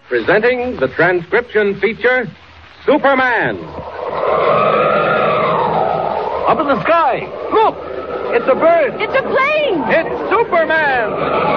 presenting the transcription feature, Superman. Up in the sky. Look! It's a bird. It's a plane. It's Superman.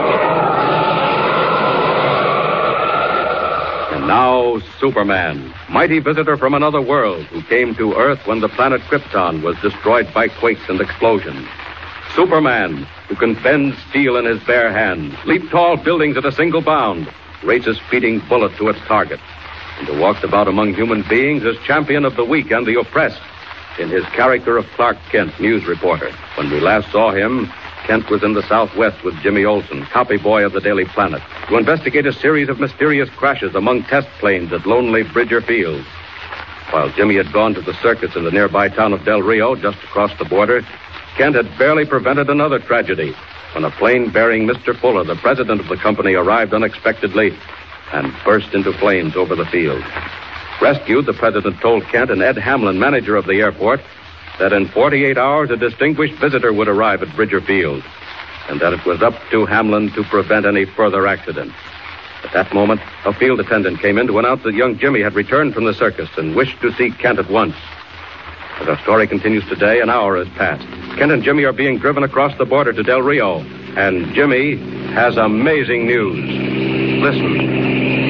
And now, Superman, mighty visitor from another world who came to Earth when the planet Krypton was destroyed by quakes and explosions. Superman, who can bend steel in his bare hands, leap tall buildings at a single bound, race a speeding bullet to its target, and who walks about among human beings as champion of the weak and the oppressed in his character of Clark Kent, news reporter. When we last saw him, Kent was in the Southwest with Jimmy Olsen, copy boy of the Daily Planet, to investigate a series of mysterious crashes among test planes at lonely Bridger Field. While Jimmy had gone to the circus in the nearby town of Del Rio, just across the border, Kent had barely prevented another tragedy when a plane bearing Mr. Fuller, the president of the company, arrived unexpectedly and burst into flames over the field. Rescued, the president told Kent and Ed Hamlin, manager of the airport, that in 48 hours a distinguished visitor would arrive at Bridger Field, and that it was up to Hamlin to prevent any further accident. At that moment, a field attendant came in to announce that young Jimmy had returned from the circus and wished to see Kent at once. As our story continues today, an hour has passed. Kent and Jimmy are being driven across the border to Del Rio, and Jimmy has amazing news. Listen.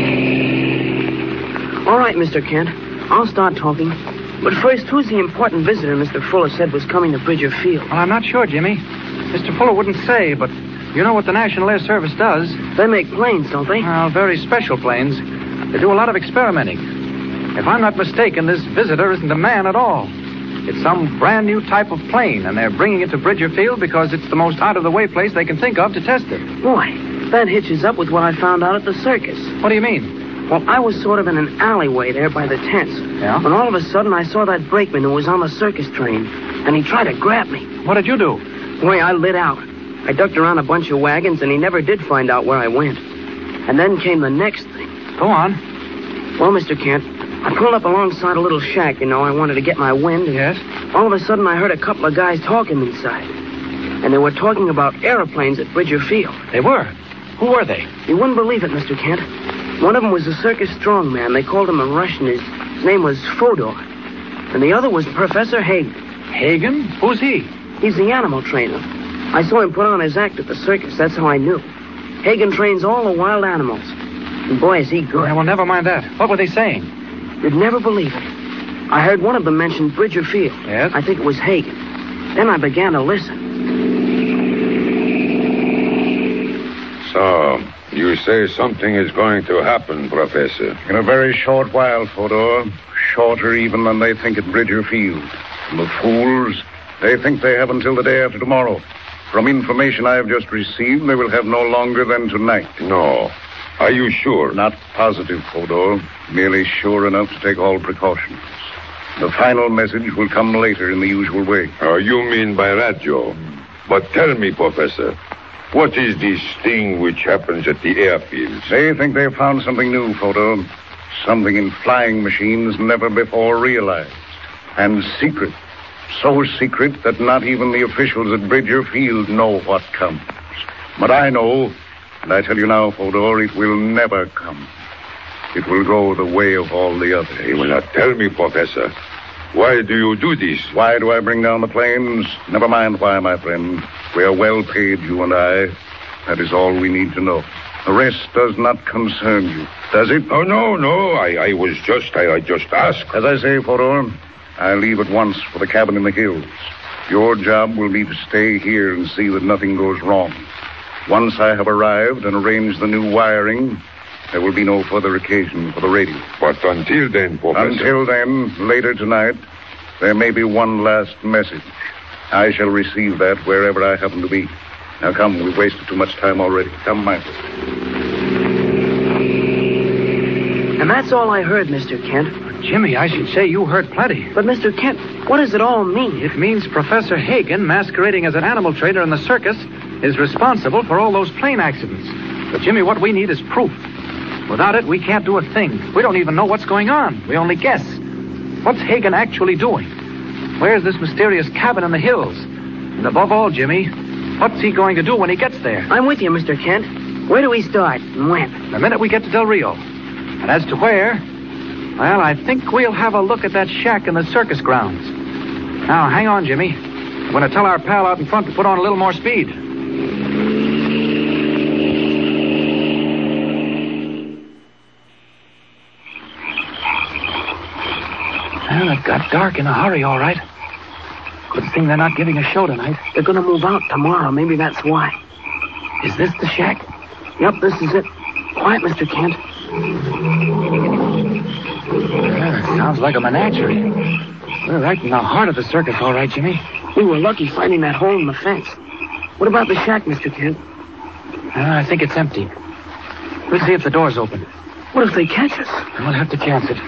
All right, Mr. Kent. I'll start talking. But first, who's the important visitor Mr. Fuller said was coming to Bridger Field? Well, I'm not sure, Jimmy. Mr. Fuller wouldn't say, but you know what the National Air Service does? They make planes, don't they? Well, very special planes. They do a lot of experimenting. If I'm not mistaken, this visitor isn't a man at all. It's some brand new type of plane, and they're bringing it to Bridger Field because it's the most out-of-the-way place they can think of to test it. Boy, that hitches up with what I found out at the circus. What do you mean? Well, I was sort of in an alleyway there by the tents. Yeah? When all of a sudden I saw that brakeman who was on the circus train, and he tried to grab me. What did you do? Boy, I lit out. I ducked around a bunch of wagons, and he never did find out where I went. And then came the next thing. Go on. Well, Mr. Kent, I pulled up alongside a little shack, I wanted to get my wind. And yes? All of a sudden, I heard a couple of guys talking inside. And they were talking about airplanes at Bridger Field. They were? Who were they? You wouldn't believe it, Mr. Kent. One of them was a circus strongman. They called him in Russian. His name was Fodor. And the other was Professor Hagen. Hagen? Who's he? He's the animal trainer. I saw him put on his act at the circus. That's how I knew. Hagen trains all the wild animals. And boy, is he good. Yeah, well, never mind that. What were they saying? You'd never believe it. I heard one of them mention Bridger Field. Yes? I think it was Hagen. Then I began to listen. So, you say something is going to happen, Professor. In a very short while, Fodor. Shorter even than they think at Bridger Field. And the fools, they think they have until the day after tomorrow. From information I have just received, they will have no longer than tonight. No. Are you sure? Not positive, Fodor. Merely sure enough to take all precautions. The final message will come later in the usual way. You mean by radio. But tell me, Professor, what is this thing which happens at the airfields? They think they've found something new, Fodor. Something in flying machines never before realized. And secret. So secret that not even the officials at Bridger Field know what comes. But I know, and I tell you now, Fodor, it will never come. It will go the way of all the others. You will not tell me, Professor. Why do you do this? Why do I bring down the planes? Never mind why, my friend. We are well paid, you and I. That is all we need to know. The rest does not concern you, does it? Oh, no. I just asked. As I say, Fodor, I leave at once for the cabin in the hills. Your job will be to stay here and see that nothing goes wrong. Once I have arrived and arranged the new wiring, there will be no further occasion for the radio. But until then, Professor... Until then, later tonight, there may be one last message. I shall receive that wherever I happen to be. Now come, we've wasted too much time already. Come, Michael. And that's all I heard, Mr. Kent. Jimmy, I should say you heard plenty. But, Mr. Kent, what does it all mean? It means Professor Hagen, masquerading as an animal trainer in the circus, is responsible for all those plane accidents. But, Jimmy, what we need is proof. Without it, we can't do a thing. We don't even know what's going on. We only guess. What's Hagen actually doing? Where's this mysterious cabin in the hills? And above all, Jimmy, what's he going to do when he gets there? I'm with you, Mr. Kent. Where do we start and when? The minute we get to Del Rio. And as to where, well, I think we'll have a look at that shack in the circus grounds. Now, hang on, Jimmy. I'm going to tell our pal out in front to put on a little more speed. Well, it got dark in a hurry, all right. Good thing they're not giving a show tonight. They're going to move out tomorrow. Maybe that's why. Is this the shack? Yep, this is it. Quiet, Mr. Kent. Well, it sounds like a menagerie. We're right in the heart of the circus, all right, Jimmy. We were lucky finding that hole in the fence. What about the shack, Mr. Kent? I think it's empty. We'll see if the door's open. What if they catch us? We'll have to chance it.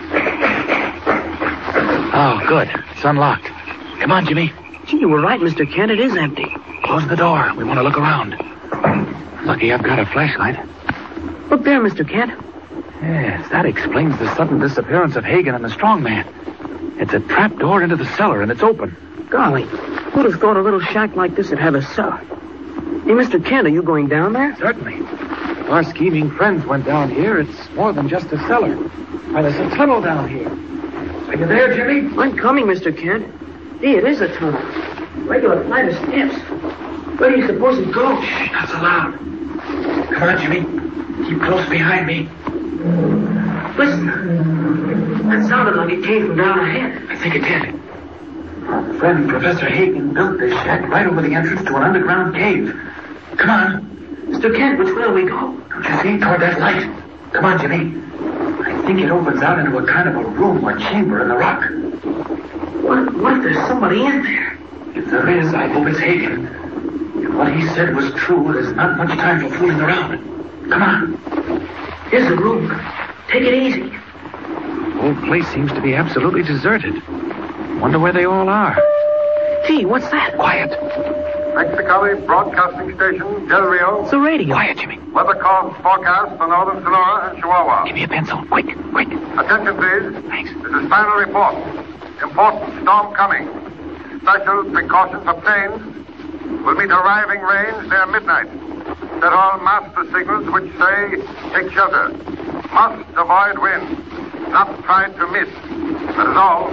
Oh, good. It's unlocked. Come on, Jimmy. Gee, you were right, Mr. Kent. It is empty. Close the door. We want to look around. Lucky I've got a flashlight. Look there, Mr. Kent. Yes, that explains the sudden disappearance of Hagen and the strong man. It's a trap door into the cellar, and it's open. Golly, who'd have thought a little shack like this would have a cellar? Hey, Mr. Kent, are you going down there? Certainly. If our scheming friends went down here, it's more than just a cellar. Why, there's a tunnel down here. Are you there, Jimmy? I'm coming, Mr. Kent. Hey, it is a tunnel. Regular flight of steps. Where do you suppose it goes? Shh, not so loud. Come on, Jimmy. Keep close behind me. Listen. That sounded like it came from down ahead. I think it did. Our friend Professor Hagen built this shack right over the entrance to an underground cave. Come on. Mr. Kent, which way do we go? Don't you see? Toward that light. Come on, Jimmy. I think it opens out into a kind of a room or chamber in the rock. What if there's somebody in there? If there is, I hope it's Hagen. If what he said was true, there's not much time for fooling around. Come on. Here's the room. Take it easy. The whole place seems to be absolutely deserted. Wonder where they all are. Gee, what's that? Quiet. Mexicali Broadcasting Station, Del Rio. It's the radio. Quiet, Jimmy. Weather course forecast for northern Sonora and Chihuahua. Give me a pencil. Quick, quick. Attention, please. Thanks. This is final report. Important storm coming. Special precautions obtained. Will meet arriving range near midnight. Set all master signals which say, take shelter. Must avoid wind. Not try to miss. That is all.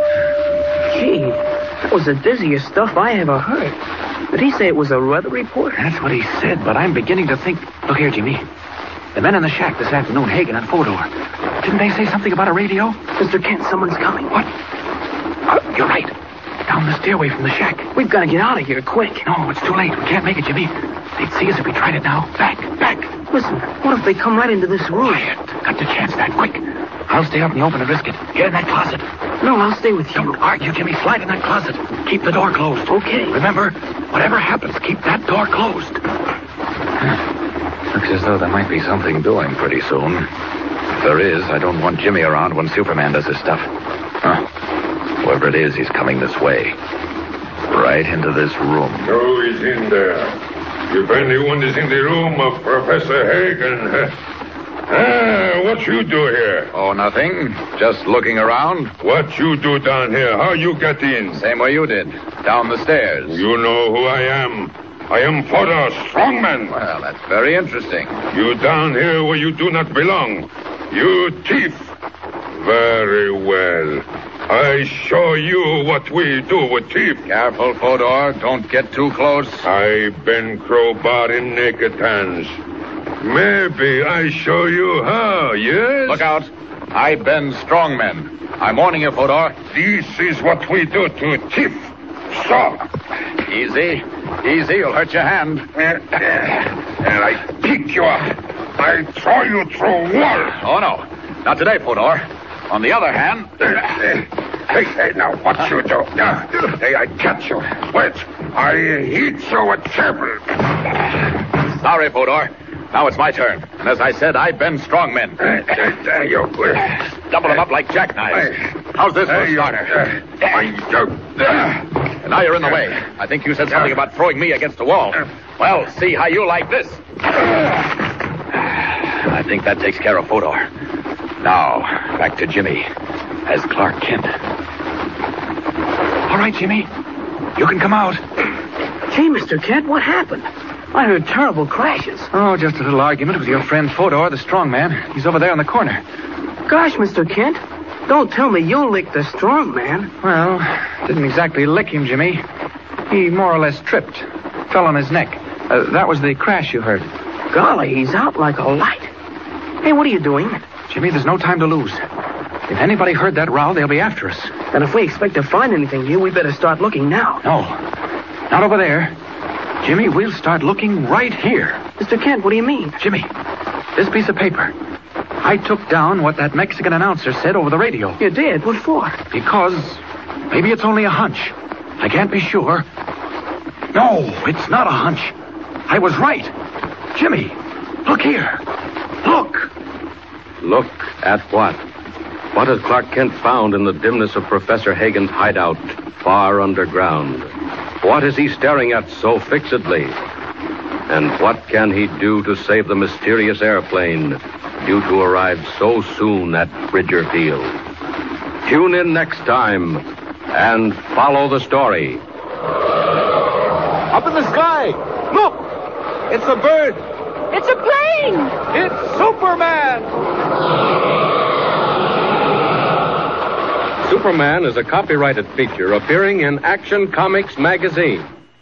Gee, that was the dizziest stuff I ever heard. Did he say it was a weather report? That's what he said, but I'm beginning to think... Look here, Jimmy. The men in the shack this afternoon, Hagen and Fodor. Didn't they say something about a radio? Mr. Kent, someone's coming. What? You're right. Down the stairway from the shack. We've got to get out of here quick. No, it's too late. We can't make it, Jimmy. They'd see us if we tried it now. Back. Listen, what if they come right into this room? Quiet. Got to chance that. Quick. I'll stay out in the open and risk it. Get in that closet. No, I'll stay with you. Don't argue, Jimmy. Slide in that closet. Keep the door closed. Okay. Remember, whatever happens, keep that door closed. Looks as though there might be something doing pretty soon. If there is, I don't want Jimmy around when Superman does his stuff. Whoever it is, he's coming this way. Right into this room. Who is in there? If anyone is in the room of Professor Hagen... what you do here? Oh, nothing. Just looking around. What you do down here? How you get in? Same way you did. Down the stairs. You know who I am. I am Fodor, strongman. Well, that's very interesting. You down here where you do not belong. You thief. Very well. I show you what we do with thief. Careful, Fodor. Don't get too close. I been crowbar in naked hands. Maybe I show you how, yes? Look out. I bend strongmen. I'm warning you, Fodor. This is what we do to thief. So. Easy. You'll hurt your hand. And I pick you up. I throw you through wall. Oh, no. Not today, Fodor. On the other hand... Hey, now, what you do? Hey, I catch you. Wait. I hit you with cable. Sorry, Fodor. Now it's my turn. And as I said, I bend strong men. There you go. Double them up like jackknives. How's this for a starter? And now you're in the way. I think you said something about throwing me against the wall. Well, see how you like this. I think that takes care of Fodor. Now, back to Jimmy as Clark Kent. All right, Jimmy. You can come out. Gee, Mr. Kent, what happened? I heard terrible crashes. Oh, just a little argument with your friend Fodor, the strong man. He's over there in the corner. Gosh, Mr. Kent, don't tell me you licked the strong man. Well, didn't exactly lick him, Jimmy. He more or less tripped. Fell on his neck. That was the crash you heard. Golly, he's out like a light. Hey, what are you doing? Jimmy, there's no time to lose. If anybody heard that row, they'll be after us. And if we expect to find anything here, we better start looking now. No, not over there. Jimmy, we'll start looking right here. Mr. Kent, what do you mean? Jimmy, this piece of paper. I took down what that Mexican announcer said over the radio. You did? What for? Because maybe it's only a hunch. I can't be sure. No, it's not a hunch. I was right. Jimmy, look here. Look. Look at what? What has Clark Kent found in the dimness of Professor Hagen's hideout far underground? What is he staring at so fixedly? And what can he do to save the mysterious airplane due to arrive so soon at Bridger Field? Tune in next time and follow the story. Up in the sky! Look! It's a bird! It's a plane! It's Superman! Superman is a copyrighted feature appearing in Action Comics magazine.